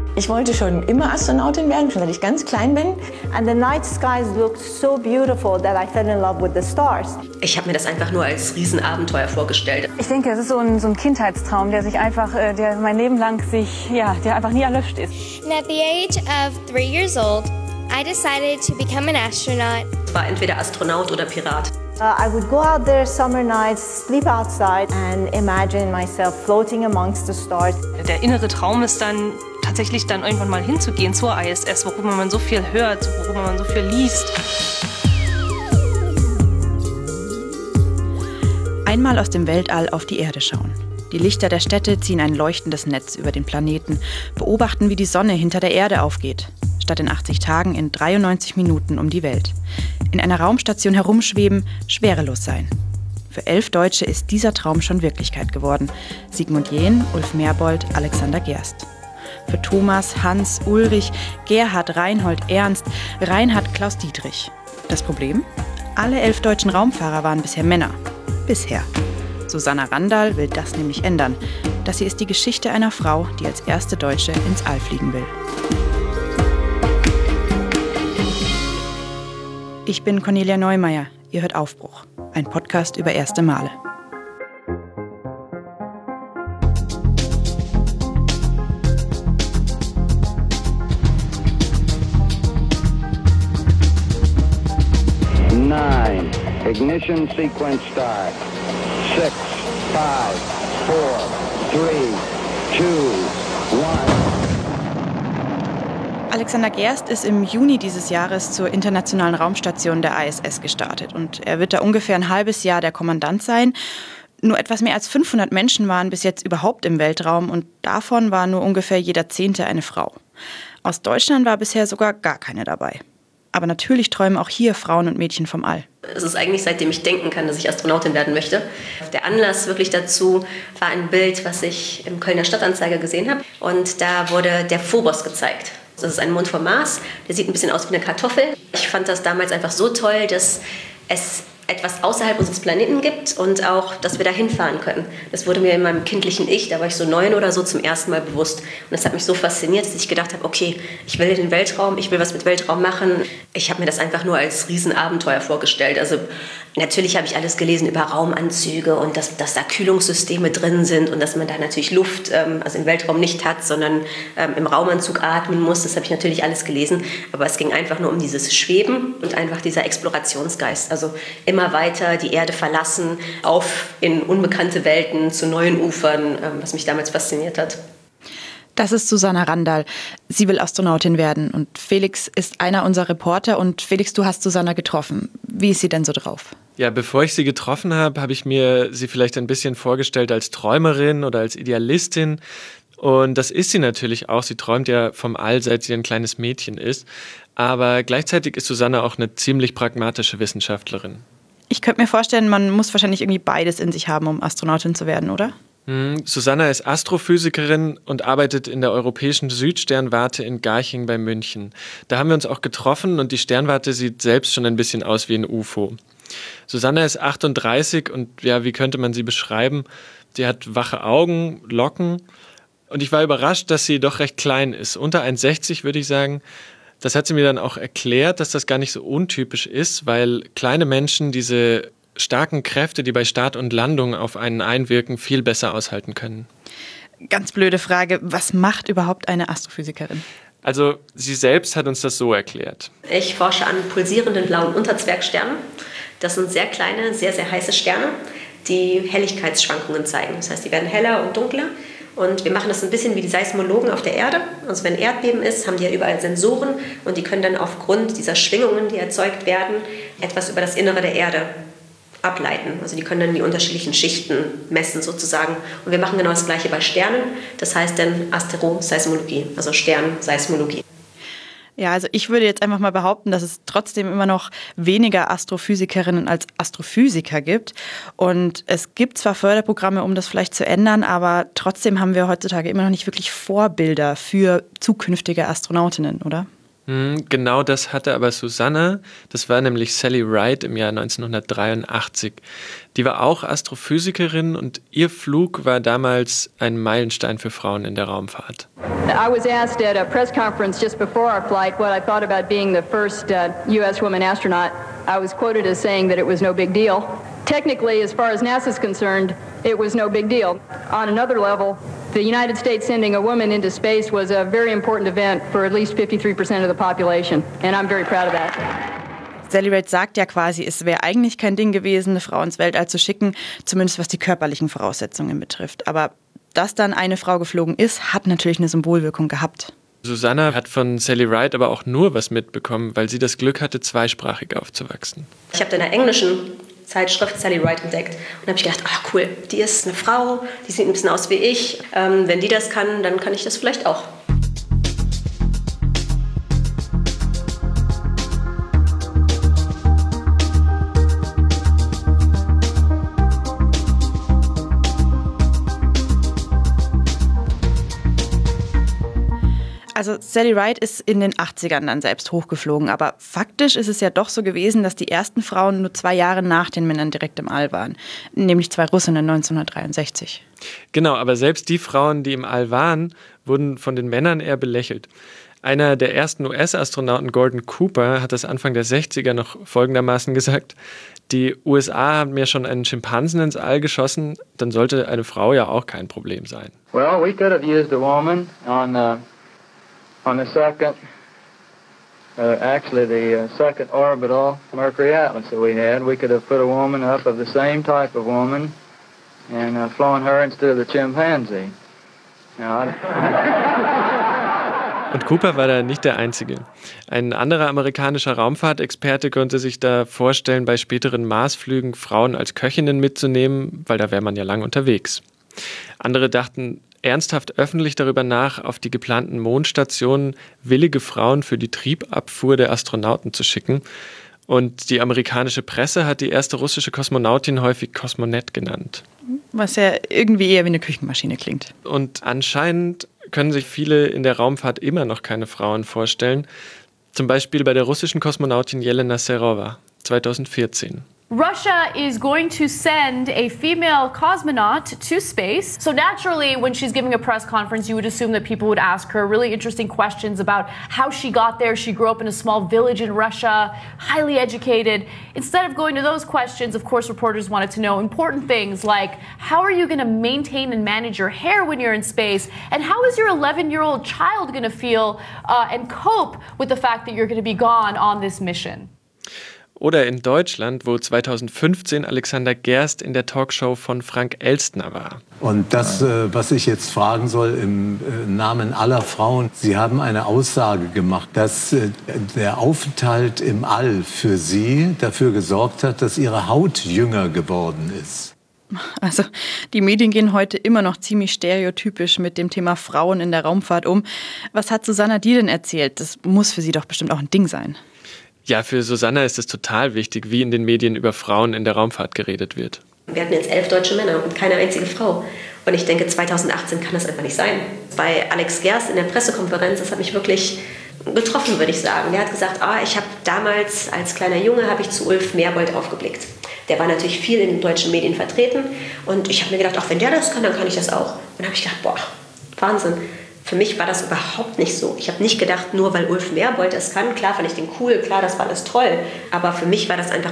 Ich wollte schon immer Astronautin werden, schon seit ich ganz klein bin. And the night skies looked so beautiful that I fell in love with the stars. Ich habe mir das einfach nur als Riesenabenteuer vorgestellt. Ich denke, es ist so ein Kindheitstraum, der sich einfach, der mein Leben lang der einfach nie erlöscht ist. And at the age of 3 years old, I decided to become an astronaut. War entweder Astronaut oder Pirat. I would go out there summer nights, sleep outside and imagine myself floating amongst the stars. Der innere Traum ist dann tatsächlich dann irgendwann mal hinzugehen zur ISS, worüber man so viel hört, worüber man so viel liest. Einmal aus dem Weltall auf die Erde schauen. Die Lichter der Städte ziehen ein leuchtendes Netz über den Planeten, beobachten, wie die Sonne hinter der Erde aufgeht. Statt in 80 Tagen in 93 Minuten um die Welt. In einer Raumstation herumschweben, schwerelos sein. Für 11 Deutsche ist dieser Traum schon Wirklichkeit geworden. Sigmund Jähn, Ulf Merbold, Alexander Gerst. Für Thomas, Hans, Ulrich, Gerhard, Reinhold, Ernst, Reinhard, Klaus Dietrich. Das Problem? Alle 11 deutschen Raumfahrer waren bisher Männer. Bisher. Susanna Randall will das nämlich ändern. Das hier ist die Geschichte einer Frau, die als erste Deutsche ins All fliegen will. Ich bin Cornelia Neumeier. Ihr hört Aufbruch, ein Podcast über erste Male. Nine. Ignition sequence start. 6, 5, 4, 3, 2, 1. Alexander Gerst ist im Juni dieses Jahres zur internationalen Raumstation der ISS gestartet. Und er wird da ungefähr ein halbes Jahr der Kommandant sein. Nur etwas mehr als 500 Menschen waren bis jetzt überhaupt im Weltraum und davon war nur ungefähr jeder 10. eine Frau. Aus Deutschland war bisher sogar gar keine dabei. Aber natürlich träumen auch hier Frauen und Mädchen vom All. Es ist eigentlich, seitdem ich denken kann, dass ich Astronautin werden möchte. Der Anlass wirklich dazu war ein Bild, was ich im Kölner Stadtanzeiger gesehen habe. Und da wurde der Phobos gezeigt. Das ist ein Mond vom Mars, der sieht ein bisschen aus wie eine Kartoffel. Ich fand das damals einfach so toll, dass es etwas außerhalb unseres Planeten gibt und auch, dass wir da hinfahren können. Das wurde mir in meinem kindlichen Ich, da war ich so 9 oder so, zum ersten Mal bewusst. Und das hat mich so fasziniert, dass ich gedacht habe, okay, ich will in den Weltraum, ich will was mit Weltraum machen. Ich habe mir das einfach nur als Riesenabenteuer vorgestellt. Also natürlich habe ich alles gelesen über Raumanzüge und dass da Kühlungssysteme drin sind und dass man da natürlich Luft, also im Weltraum nicht hat, sondern im Raumanzug atmen muss. Das habe ich natürlich alles gelesen. Aber es ging einfach nur um dieses Schweben und einfach dieser Explorationsgeist. Also immer weiter die Erde verlassen, auf in unbekannte Welten, zu neuen Ufern, was mich damals fasziniert hat. Das ist Susanna Randall. Sie will Astronautin werden und Felix ist einer unserer Reporter. Und Felix, du hast Susanna getroffen. Wie ist sie denn so drauf? Ja, bevor ich sie getroffen habe, habe ich mir sie vielleicht ein bisschen vorgestellt als Träumerin oder als Idealistin. Und das ist sie natürlich auch. Sie träumt ja vom All, seit sie ein kleines Mädchen ist. Aber gleichzeitig ist Susanna auch eine ziemlich pragmatische Wissenschaftlerin. Ich könnte mir vorstellen, man muss wahrscheinlich irgendwie beides in sich haben, um Astronautin zu werden, oder? Susanna ist Astrophysikerin und arbeitet in der Europäischen Südsternwarte in Garching bei München. Da haben wir uns auch getroffen und die Sternwarte sieht selbst schon ein bisschen aus wie ein UFO. Susanna ist 38 und ja, wie könnte man sie beschreiben? Sie hat wache Augen, Locken und ich war überrascht, dass sie doch recht klein ist. Unter 1,60 würde ich sagen. Das hat sie mir dann auch erklärt, dass das gar nicht so untypisch ist, weil kleine Menschen diese starken Kräfte, die bei Start und Landung auf einen einwirken, viel besser aushalten können. Ganz blöde Frage, was macht überhaupt eine Astrophysikerin? Also sie selbst hat uns das so erklärt. Ich forsche an pulsierenden blauen Unterzwergsternen. Das sind sehr kleine, sehr, sehr heiße Sterne, die Helligkeitsschwankungen zeigen. Das heißt, die werden heller und dunkler. Und wir machen das ein bisschen wie die Seismologen auf der Erde. Also wenn Erdbeben ist, haben die ja überall Sensoren und die können dann aufgrund dieser Schwingungen, die erzeugt werden, etwas über das Innere der Erde ableiten. Also die können dann die unterschiedlichen Schichten messen sozusagen. Und wir machen genau das Gleiche bei Sternen. Das heißt dann Asteroseismologie, also Sternseismologie. Ja, also ich würde jetzt einfach mal behaupten, dass es trotzdem immer noch weniger Astrophysikerinnen als Astrophysiker gibt. Und es gibt zwar Förderprogramme, um das vielleicht zu ändern, aber trotzdem haben wir heutzutage immer noch nicht wirklich Vorbilder für zukünftige Astronautinnen, oder? Genau das hatte aber Susanna. Das war nämlich Sally Ride im Jahr 1983. Die war auch Astrophysikerin und ihr Flug war damals ein Meilenstein für Frauen in der Raumfahrt. I was asked at a press conference just before our flight what I thought about being the first U.S. woman astronaut. I was quoted as saying that it was no big deal. Technically, as far as NASA's concerned, it was no big deal. On another level, the United States sending a woman into space was a very important event for at least 53% of the population, and I'm very proud of that. Sally Ride sagt ja quasi, es wäre eigentlich kein Ding gewesen, eine Frau ins Weltall zu schicken, zumindest was die körperlichen Voraussetzungen betrifft. Aber dass dann eine Frau geflogen ist, hat natürlich eine Symbolwirkung gehabt. Susanna hat von Sally Ride aber auch nur was mitbekommen, weil sie das Glück hatte, zweisprachig aufzuwachsen. Ich habe in der englischen Zeitschrift Sally Ride entdeckt und habe ich gedacht, cool, die ist eine Frau, die sieht ein bisschen aus wie ich. Wenn die das kann, dann kann ich das vielleicht auch. Also Sally Ride ist in den 80ern dann selbst hochgeflogen, aber faktisch ist es ja doch so gewesen, dass die ersten Frauen nur 2 Jahre nach den Männern direkt im All waren, nämlich 2 Russinnen 1963. Genau, aber selbst die Frauen, die im All waren, wurden von den Männern eher belächelt. Einer der ersten US-Astronauten, Gordon Cooper, hat das Anfang der 60er noch folgendermaßen gesagt: Die USA haben mir schon einen Schimpansen ins All geschossen, dann sollte eine Frau ja auch kein Problem sein. Well, we could have used a woman on the second, the second orbital Mercury Atlas that we had. We could have put a woman up of the same type of woman and flown her instead of the chimpanzee. Und Cooper war da nicht der Einzige. Ein anderer amerikanischer Raumfahrtexperte konnte sich da vorstellen, bei späteren Marsflügen Frauen als Köchinnen mitzunehmen, weil da wäre man ja lang unterwegs. Andere dachten ernsthaft öffentlich darüber nach, auf die geplanten Mondstationen willige Frauen für die Triebabfuhr der Astronauten zu schicken. Und die amerikanische Presse hat die erste russische Kosmonautin häufig Kosmonet genannt. Was ja irgendwie eher wie eine Küchenmaschine klingt. Und anscheinend können sich viele in der Raumfahrt immer noch keine Frauen vorstellen. Zum Beispiel bei der russischen Kosmonautin Jelena Serova 2014. Russia is going to send a female cosmonaut to space. So naturally, when she's giving a press conference, you would assume that people would ask her really interesting questions about how she got there. She grew up in a small village in Russia, highly educated. Instead of going to those questions, of course, reporters wanted to know important things like, how are you going to maintain and manage your hair when you're in space? And how is your 11-year-old child going to feel and cope with the fact that you're going to be gone on this mission? Oder in Deutschland, wo 2015 Alexander Gerst in der Talkshow von Frank Elstner war. Und das, was ich jetzt fragen soll im Namen aller Frauen, Sie haben eine Aussage gemacht, dass der Aufenthalt im All für Sie dafür gesorgt hat, dass Ihre Haut jünger geworden ist. Also die Medien gehen heute immer noch ziemlich stereotypisch mit dem Thema Frauen in der Raumfahrt um. Was hat Susanna dir denn erzählt? Das muss für sie doch bestimmt auch ein Ding sein. Ja, für Susanna ist es total wichtig, wie in den Medien über Frauen in der Raumfahrt geredet wird. Wir hatten jetzt 11 deutsche Männer und keine einzige Frau. Und ich denke, 2018 kann das einfach nicht sein. Bei Alex Gerst in der Pressekonferenz, das hat mich wirklich getroffen, würde ich sagen. Der hat gesagt, ich habe damals als kleiner Junge zu Ulf Merbold aufgeblickt. Der war natürlich viel in den deutschen Medien vertreten. Und ich habe mir gedacht, wenn der das kann, dann kann ich das auch. Und dann habe ich gedacht, Wahnsinn. Für mich war das überhaupt nicht so. Ich habe nicht gedacht, nur weil Ulf Merbold das kann, klar fand ich den cool, klar, das war alles toll. Aber für mich war das einfach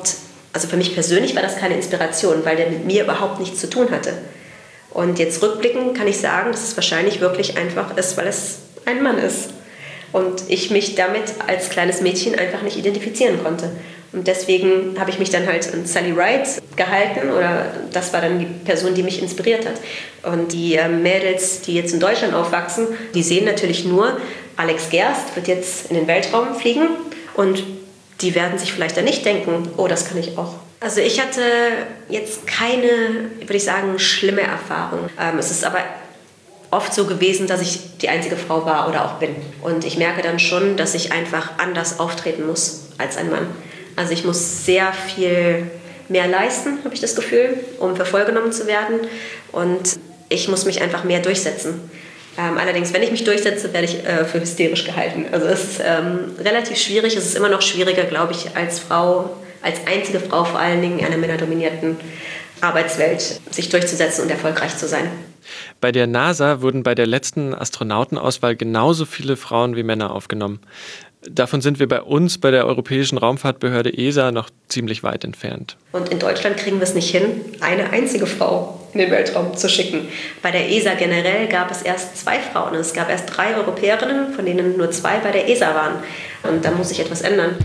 für mich persönlich war das keine Inspiration, weil der mit mir überhaupt nichts zu tun hatte. Und jetzt rückblickend kann ich sagen, dass es wahrscheinlich wirklich einfach ist, weil es ein Mann ist. Und ich mich damit als kleines Mädchen einfach nicht identifizieren konnte. Und deswegen habe ich mich dann halt an Sally Ride gehalten, oder das war dann die Person, die mich inspiriert hat. Und die Mädels, die jetzt in Deutschland aufwachsen, die sehen natürlich nur, Alex Gerst wird jetzt in den Weltraum fliegen und die werden sich vielleicht dann nicht denken, das kann ich auch. Also ich hatte jetzt keine, würde ich sagen, schlimme Erfahrung. Es ist aber oft so gewesen, dass ich die einzige Frau war oder auch bin. Und ich merke dann schon, dass ich einfach anders auftreten muss als ein Mann. Also ich muss sehr viel mehr leisten, habe ich das Gefühl, um für voll genommen zu werden. Und ich muss mich einfach mehr durchsetzen. Allerdings, wenn ich mich durchsetze, werde ich für hysterisch gehalten. Also es ist relativ schwierig. Es ist immer noch schwieriger, glaube ich, als Frau, als einzige Frau vor allen Dingen in einer männerdominierten Arbeitswelt sich durchzusetzen und erfolgreich zu sein. Bei der NASA wurden bei der letzten Astronautenauswahl genauso viele Frauen wie Männer aufgenommen. Davon sind wir bei uns, bei der Europäischen Raumfahrtbehörde ESA, noch ziemlich weit entfernt. Und in Deutschland kriegen wir es nicht hin, eine einzige Frau in den Weltraum zu schicken. Bei der ESA generell gab es erst 2 Frauen. Es gab erst 3 Europäerinnen, von denen nur 2 bei der ESA waren. Und da muss sich etwas ändern.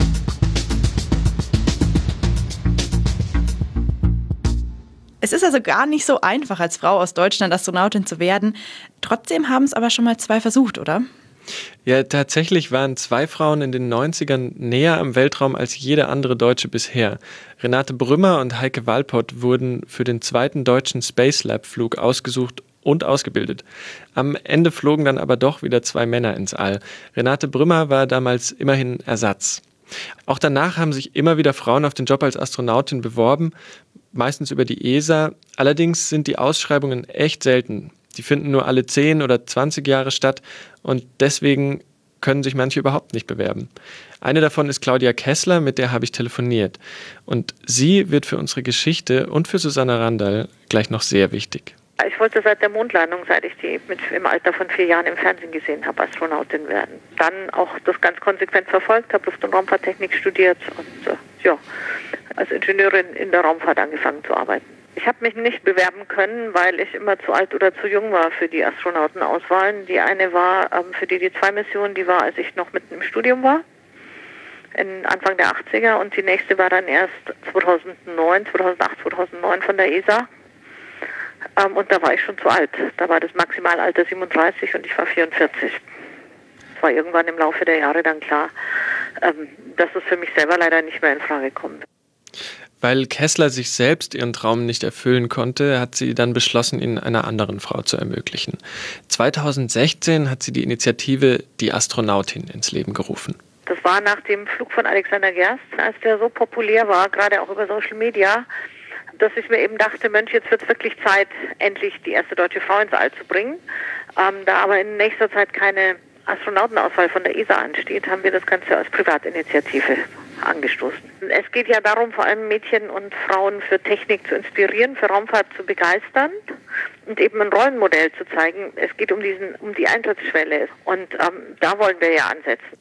Es ist also gar nicht so einfach, als Frau aus Deutschland Astronautin zu werden. Trotzdem haben es aber schon mal 2 versucht, oder? Ja, tatsächlich waren 2 Frauen in den 90ern näher am Weltraum als jede andere Deutsche bisher. Renate Brümmer und Heike Walpott wurden für den 2. deutschen Space Lab-Flug ausgesucht und ausgebildet. Am Ende flogen dann aber doch wieder 2 Männer ins All. Renate Brümmer war damals immerhin Ersatz. Auch danach haben sich immer wieder Frauen auf den Job als Astronautin beworben, meistens über die ESA. Allerdings sind die Ausschreibungen echt selten. Die finden nur alle 10 oder 20 Jahre statt und deswegen können sich manche überhaupt nicht bewerben. Eine davon ist Claudia Kessler, mit der habe ich telefoniert. Und sie wird für unsere Geschichte und für Susanna Randall gleich noch sehr wichtig. Ich wollte seit der Mondlandung, seit ich die im Alter von 4 Jahren im Fernsehen gesehen habe, Astronautin werden. Dann auch das ganz konsequent verfolgt, habe Luft- und Raumfahrttechnik studiert und als Ingenieurin in der Raumfahrt angefangen zu arbeiten. Ich habe mich nicht bewerben können, weil ich immer zu alt oder zu jung war für die Astronautenauswahlen. Die eine war für die 2-Mission, die war, als ich noch mitten im Studium war, Anfang der 80er. Und die nächste war dann erst 2008, 2009 von der ESA. Und da war ich schon zu alt. Da war das Maximalalter 37 und ich war 44. Es war irgendwann im Laufe der Jahre dann klar, dass es für mich selber leider nicht mehr in Frage kommt. Weil Kessler sich selbst ihren Traum nicht erfüllen konnte, hat sie dann beschlossen, ihn einer anderen Frau zu ermöglichen. 2016 hat sie die Initiative Die Astronautin ins Leben gerufen. Das war nach dem Flug von Alexander Gerst, als der so populär war, gerade auch über Social Media, dass ich mir eben dachte, Mensch, jetzt wird es wirklich Zeit, endlich die erste deutsche Frau ins All zu bringen. Da aber in nächster Zeit keine Astronautenauswahl von der ESA ansteht, haben wir das Ganze als Privatinitiative angestoßen. Es geht ja darum, vor allem Mädchen und Frauen für Technik zu inspirieren, für Raumfahrt zu begeistern und eben ein Rollenmodell zu zeigen. Es geht um die Eintrittsschwelle und da wollen wir ja ansetzen.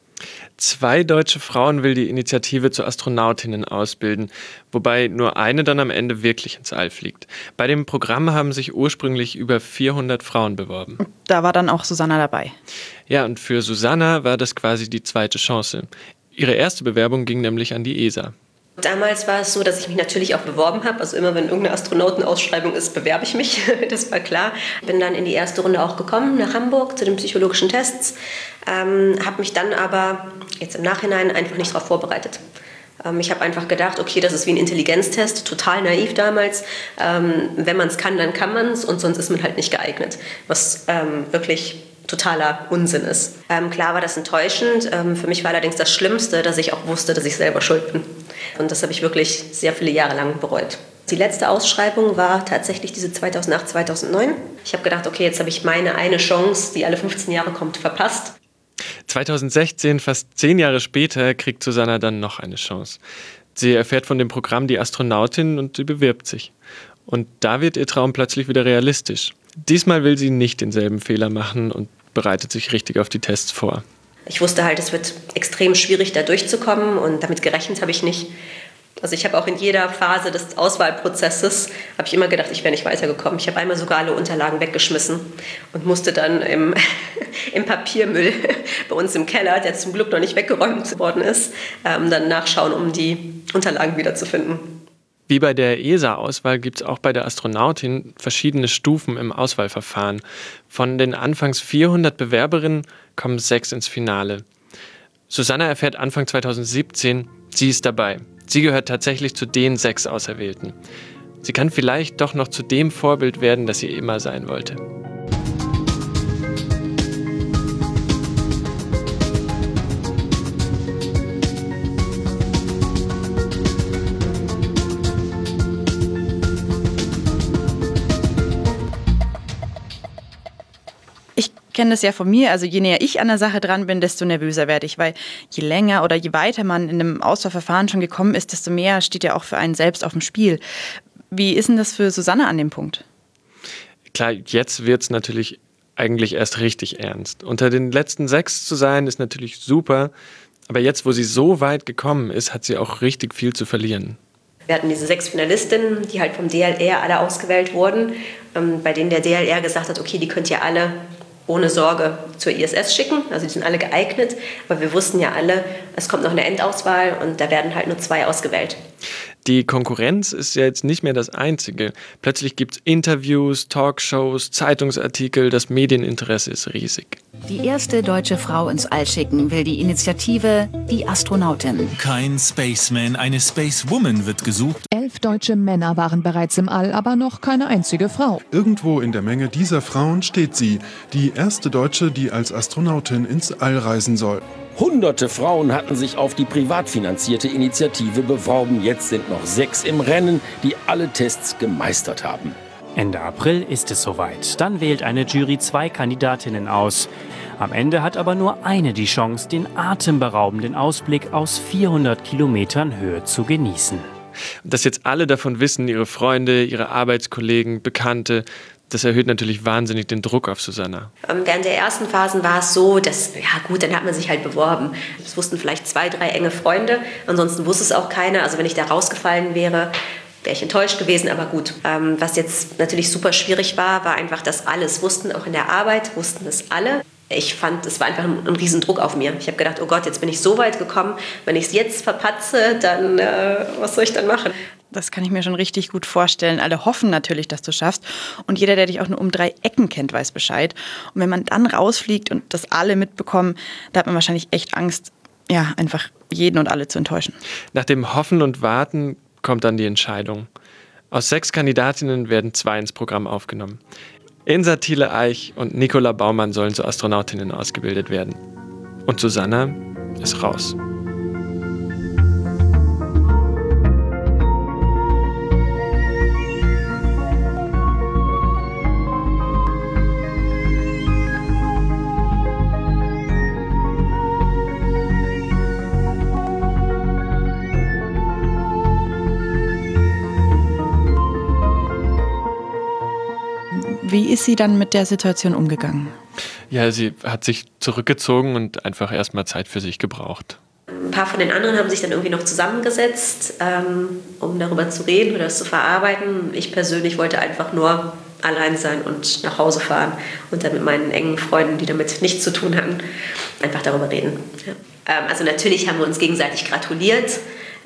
2 deutsche Frauen will die Initiative zu Astronautinnen ausbilden, wobei nur eine dann am Ende wirklich ins All fliegt. Bei dem Programm haben sich ursprünglich über 400 Frauen beworben. Da war dann auch Susanna dabei. Ja, und für Susanna war das quasi die zweite Chance. Ihre erste Bewerbung ging nämlich an die ESA. Damals war es so, dass ich mich natürlich auch beworben habe. Also immer, wenn irgendeine Astronautenausschreibung ist, bewerbe ich mich. Das war klar. Bin dann in die erste Runde auch gekommen, nach Hamburg, zu den psychologischen Tests. Habe mich dann aber jetzt im Nachhinein einfach nicht darauf vorbereitet. Ich habe einfach gedacht, okay, das ist wie ein Intelligenztest, total naiv damals. Wenn man es kann, dann kann man es und sonst ist man halt nicht geeignet. Was wirklich totaler Unsinn ist. Klar war das enttäuschend. Für mich war allerdings das Schlimmste, dass ich auch wusste, dass ich selber schuld bin. Und das habe ich wirklich sehr viele Jahre lang bereut. Die letzte Ausschreibung war tatsächlich diese 2008, 2009. Ich habe gedacht, okay, jetzt habe ich meine eine Chance, die alle 15 Jahre kommt, verpasst. 2016, fast 10 Jahre später, kriegt Susanna dann noch eine Chance. Sie erfährt von dem Programm Die Astronautin und sie bewirbt sich. Und da wird ihr Traum plötzlich wieder realistisch. Diesmal will sie nicht denselben Fehler machen und bereitet sich richtig auf die Tests vor. Ich wusste halt, es wird extrem schwierig, da durchzukommen und damit gerechnet habe ich nicht. Also ich habe auch in jeder Phase des Auswahlprozesses, habe ich immer gedacht, ich wäre nicht weitergekommen. Ich habe einmal sogar alle Unterlagen weggeschmissen und musste dann im Papiermüll bei uns im Keller, der zum Glück noch nicht weggeräumt worden ist, dann nachschauen, um die Unterlagen wiederzufinden. Wie bei der ESA-Auswahl gibt es auch bei der Astronautin verschiedene Stufen im Auswahlverfahren. Von den anfangs 400 Bewerberinnen kommen 6 ins Finale. Susanna erfährt Anfang 2017, sie ist dabei. Sie gehört tatsächlich zu den 6 Auserwählten. Sie kann vielleicht doch noch zu dem Vorbild werden, das sie immer sein wollte. Ich kenne das ja von mir, also je näher ich an der Sache dran bin, desto nervöser werde ich, weil je länger oder je weiter man in einem Auswahlverfahren schon gekommen ist, desto mehr steht ja auch für einen selbst auf dem Spiel. Wie ist denn das für Susanne an dem Punkt? Klar, jetzt wird es natürlich eigentlich erst richtig ernst. Unter den letzten 6 zu sein, ist natürlich super, aber jetzt, wo sie so weit gekommen ist, hat sie auch richtig viel zu verlieren. Wir hatten diese 6 Finalistinnen, die halt vom DLR alle ausgewählt wurden, bei denen der DLR gesagt hat, okay, die könnt ihr alle ohne Sorge zur ISS schicken, also die sind alle geeignet, aber wir wussten ja alle, es kommt noch eine Endauswahl und da werden halt nur 2 ausgewählt. Die Konkurrenz ist ja jetzt nicht mehr das Einzige. Plötzlich gibt es Interviews, Talkshows, Zeitungsartikel, das Medieninteresse ist riesig. Die erste deutsche Frau ins All schicken will die Initiative Die Astronautin. Kein Spaceman, eine Spacewoman wird gesucht. 11 deutsche Männer waren bereits im All, aber noch keine einzige Frau. Irgendwo in der Menge dieser Frauen steht sie, die erste Deutsche, die als Astronautin ins All reisen soll. Hunderte Frauen hatten sich auf die privat finanzierte Initiative beworben. Jetzt sind noch 6 im Rennen, die alle Tests gemeistert haben. Ende April ist es soweit. Dann wählt eine Jury 2 Kandidatinnen aus. Am Ende hat aber nur eine die Chance, den atemberaubenden Ausblick aus 400 Kilometern Höhe zu genießen. Dass jetzt alle davon wissen, ihre Freunde, ihre Arbeitskollegen, Bekannte, das erhöht natürlich wahnsinnig den Druck auf Susanna. Während der ersten Phasen war es so, dass, ja gut, dann hat man sich halt beworben. Es wussten vielleicht 2, 3 enge Freunde, ansonsten wusste es auch keiner. Also wenn ich da rausgefallen wäre, wäre ich enttäuscht gewesen, aber gut. Was jetzt natürlich super schwierig war, war einfach, dass alle es wussten, auch in der Arbeit wussten es alle. Ich fand, es war einfach ein Riesendruck auf mir. Ich habe gedacht, oh Gott, jetzt bin ich so weit gekommen, wenn ich es jetzt verpatze, dann was soll ich dann machen? Das kann ich mir schon richtig gut vorstellen. Alle hoffen natürlich, dass du es schaffst. Und jeder, der dich auch nur um 3 Ecken kennt, weiß Bescheid. Und wenn man dann rausfliegt und das alle mitbekommen, da hat man wahrscheinlich echt Angst, ja, einfach jeden und alle zu enttäuschen. Nach dem Hoffen und Warten kommt dann die Entscheidung. Aus 6 Kandidatinnen werden 2 ins Programm aufgenommen. Insa Thiele-Eich und Nicola Baumann sollen zu Astronautinnen ausgebildet werden. Und Susanna ist raus. Wie ist sie dann mit der Situation umgegangen? Ja, sie hat sich zurückgezogen und einfach erstmal Zeit für sich gebraucht. Ein paar von den anderen haben sich dann irgendwie noch zusammengesetzt, um darüber zu reden oder das zu verarbeiten. Ich persönlich wollte einfach nur allein sein und nach Hause fahren und dann mit meinen engen Freunden, die damit nichts zu tun hatten, einfach darüber reden. Ja. Also natürlich haben wir uns gegenseitig gratuliert.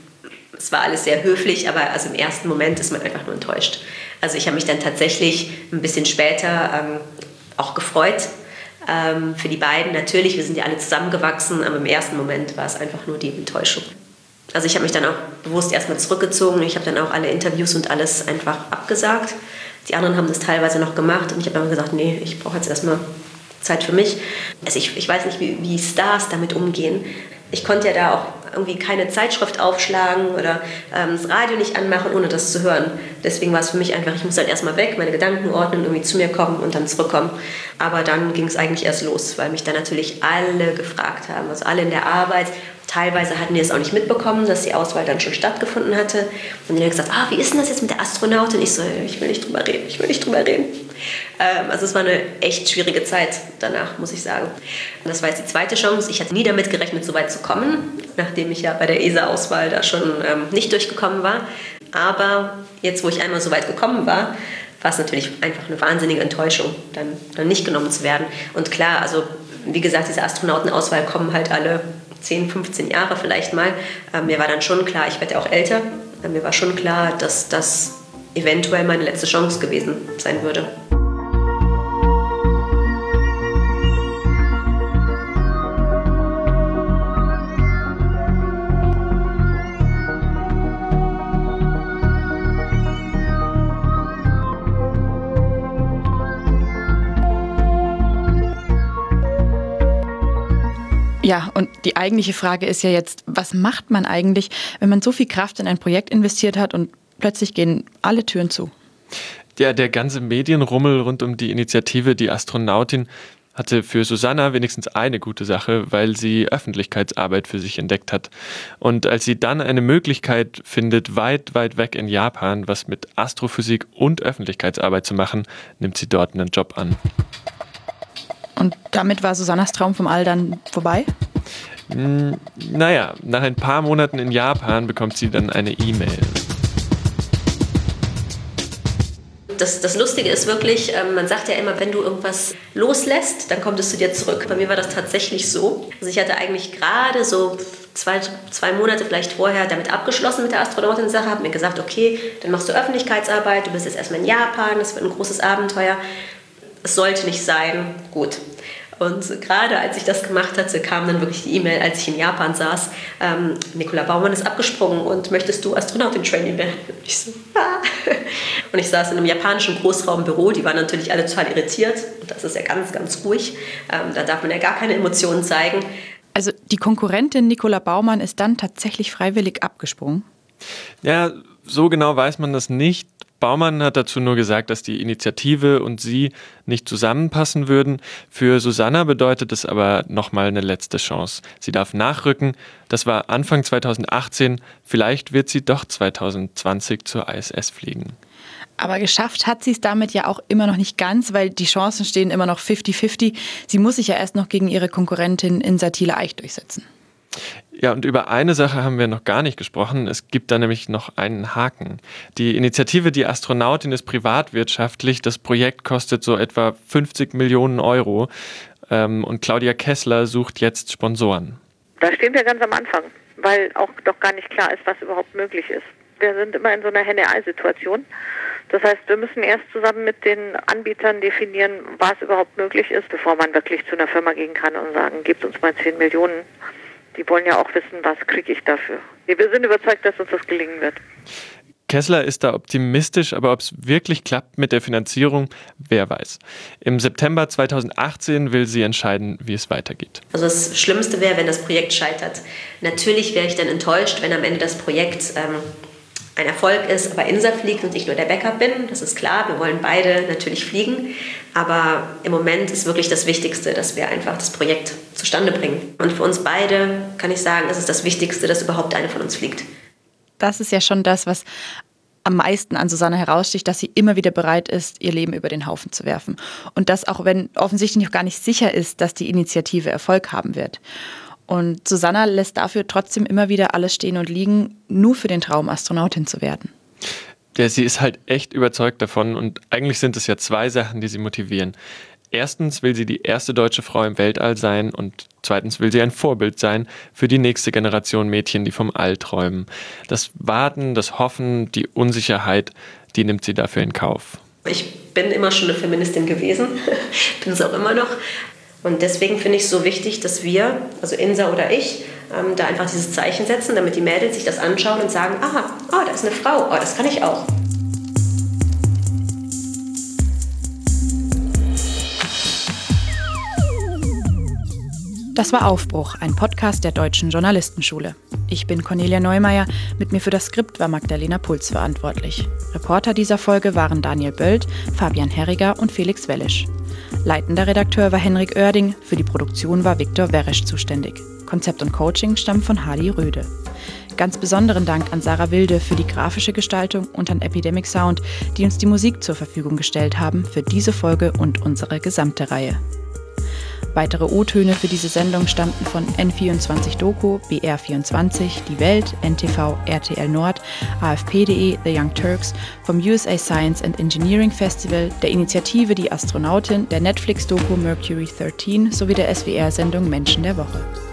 Es war alles sehr höflich, aber also im ersten Moment ist man einfach nur enttäuscht. Also ich habe mich dann tatsächlich ein bisschen später auch gefreut für die beiden. Natürlich, wir sind ja alle zusammengewachsen, aber im ersten Moment war es einfach nur die Enttäuschung. Also ich habe mich dann auch bewusst erstmal zurückgezogen. Ich habe dann auch alle Interviews und alles einfach abgesagt. Die anderen haben das teilweise noch gemacht und ich habe dann gesagt, nee, ich brauche jetzt erstmal Zeit für mich. Also ich weiß nicht, wie Stars damit umgehen. Ich konnte ja da auch irgendwie keine Zeitschrift aufschlagen oder das Radio nicht anmachen, ohne das zu hören. Deswegen war es für mich einfach, ich muss dann erstmal weg, meine Gedanken ordnen, irgendwie zu mir kommen und dann zurückkommen. Aber dann ging es eigentlich erst los, weil mich dann natürlich alle gefragt haben, also alle in der Arbeit. Teilweise hatten die es auch nicht mitbekommen, dass die Auswahl dann schon stattgefunden hatte. Und die haben gesagt, wie ist denn das jetzt mit der Astronautin? Ich so, ich will nicht drüber reden. Also es war eine echt schwierige Zeit danach, muss ich sagen. Und das war jetzt die zweite Chance. Ich hatte nie damit gerechnet, so weit zu kommen, nachdem ich ja bei der ESA-Auswahl da schon nicht durchgekommen war. Aber jetzt, wo ich einmal so weit gekommen war, war es natürlich einfach eine wahnsinnige Enttäuschung, dann nicht genommen zu werden. Und klar, also wie gesagt, diese Astronautenauswahl kommen halt alle 10, 15 Jahre vielleicht mal. Mir war dann schon klar, ich werde ja auch älter, mir war schon klar, dass das eventuell meine letzte Chance gewesen sein würde. Ja, und die eigentliche Frage ist ja jetzt, was macht man eigentlich, wenn man so viel Kraft in ein Projekt investiert hat und plötzlich gehen alle Türen zu? Ja, der ganze Medienrummel rund um die Initiative Die Astronautin hatte für Susanna wenigstens eine gute Sache, weil sie Öffentlichkeitsarbeit für sich entdeckt hat. Und als sie dann eine Möglichkeit findet, weit, weit weg in Japan was mit Astrophysik und Öffentlichkeitsarbeit zu machen, nimmt sie dort einen Job an. Und damit war Susannas Traum vom All dann vorbei? Naja, nach ein paar Monaten in Japan bekommt sie dann eine E-Mail. Das Lustige ist wirklich, man sagt ja immer, wenn du irgendwas loslässt, dann kommt es zu dir zurück. Bei mir war das tatsächlich so. Also ich hatte eigentlich gerade so zwei Monate vielleicht vorher damit abgeschlossen mit der Astronautin-Sache, habe mir gesagt, okay, dann machst du Öffentlichkeitsarbeit, du bist jetzt erstmal in Japan, das wird ein großes Abenteuer. Es sollte nicht sein, gut. Und gerade als ich das gemacht hatte, kam dann wirklich die E-Mail, als ich in Japan saß, Nicola Baumann ist abgesprungen und möchtest du Astronautin-Trainee werden? Und ich so, ah. Und ich saß in einem japanischen Großraumbüro, die waren natürlich alle total irritiert. Und das ist ja ganz, ganz ruhig. Da darf man ja gar keine Emotionen zeigen. Also die Konkurrentin Nicola Baumann ist dann tatsächlich freiwillig abgesprungen? Ja, so genau weiß man das nicht. Baumann hat dazu nur gesagt, dass die Initiative und sie nicht zusammenpassen würden. Für Susanna bedeutet es aber nochmal eine letzte Chance. Sie darf nachrücken. Das war Anfang 2018. Vielleicht wird sie doch 2020 zur ISS fliegen. Aber geschafft hat sie es damit ja auch immer noch nicht ganz, weil die Chancen stehen immer noch 50-50. Sie muss sich ja erst noch gegen ihre Konkurrentin Insa Thiele-Eich durchsetzen. Ja, und über eine Sache haben wir noch gar nicht gesprochen. Es gibt da nämlich noch einen Haken. Die Initiative Die Astronautin ist privatwirtschaftlich. Das Projekt kostet so etwa 50 Millionen Euro. Und Claudia Kessler sucht jetzt Sponsoren. Da stehen wir ganz am Anfang, weil auch doch gar nicht klar ist, was überhaupt möglich ist. Wir sind immer in so einer Henne-Ei-Situation. Das heißt, wir müssen erst zusammen mit den Anbietern definieren, was überhaupt möglich ist, bevor man wirklich zu einer Firma gehen kann und sagen, gebt uns mal 10 Millionen. Die wollen ja auch wissen, was kriege ich dafür. Wir sind überzeugt, dass uns das gelingen wird. Kessler ist da optimistisch, aber ob es wirklich klappt mit der Finanzierung, wer weiß. Im September 2018 will sie entscheiden, wie es weitergeht. Also das Schlimmste wäre, wenn das Projekt scheitert. Natürlich wäre ich dann enttäuscht, wenn am Ende das Projekt ein Erfolg ist, aber Insa fliegt und ich nur der Backup bin. Das ist klar, wir wollen beide natürlich fliegen. Aber im Moment ist wirklich das Wichtigste, dass wir einfach das Projekt zustande bringen. Und für uns beide, kann ich sagen, ist es das Wichtigste, dass überhaupt eine von uns fliegt. Das ist ja schon das, was am meisten an Susanna heraussticht, dass sie immer wieder bereit ist, ihr Leben über den Haufen zu werfen. Und das auch, wenn offensichtlich noch gar nicht sicher ist, dass die Initiative Erfolg haben wird. Und Susanna lässt dafür trotzdem immer wieder alles stehen und liegen, nur für den Traum, Astronautin zu werden. Ja, sie ist halt echt überzeugt davon und eigentlich sind es ja zwei Sachen, die sie motivieren. Erstens will sie die erste deutsche Frau im Weltall sein und zweitens will sie ein Vorbild sein für die nächste Generation Mädchen, die vom All träumen. Das Warten, das Hoffen, die Unsicherheit, die nimmt sie dafür in Kauf. Ich bin immer schon eine Feministin gewesen, bin es auch immer noch. Und deswegen finde ich es so wichtig, dass wir, also Insa oder ich, da einfach dieses Zeichen setzen, damit die Mädels sich das anschauen und sagen, da ist eine Frau, das kann ich auch. Das war Aufbruch, ein Podcast der Deutschen Journalistenschule. Ich bin Cornelia Neumeier, mit mir für das Skript war Magdalena Puls verantwortlich. Reporter dieser Folge waren Daniel Böld, Fabian Herriger und Felix Wellisch. Leitender Redakteur war Henrik Oerding, für die Produktion war Viktor Weresch zuständig. Konzept und Coaching stammt von Hardy Röde. Ganz besonderen Dank an Sarah Wilde für die grafische Gestaltung und an Epidemic Sound, die uns die Musik zur Verfügung gestellt haben für diese Folge und unsere gesamte Reihe. Weitere O-Töne für diese Sendung stammten von N24 Doku, BR24, Die Welt, NTV, RTL Nord, AFP.de, The Young Turks, vom USA Science and Engineering Festival, der Initiative Die Astronautin, der Netflix-Doku Mercury 13 sowie der SWR-Sendung Menschen der Woche.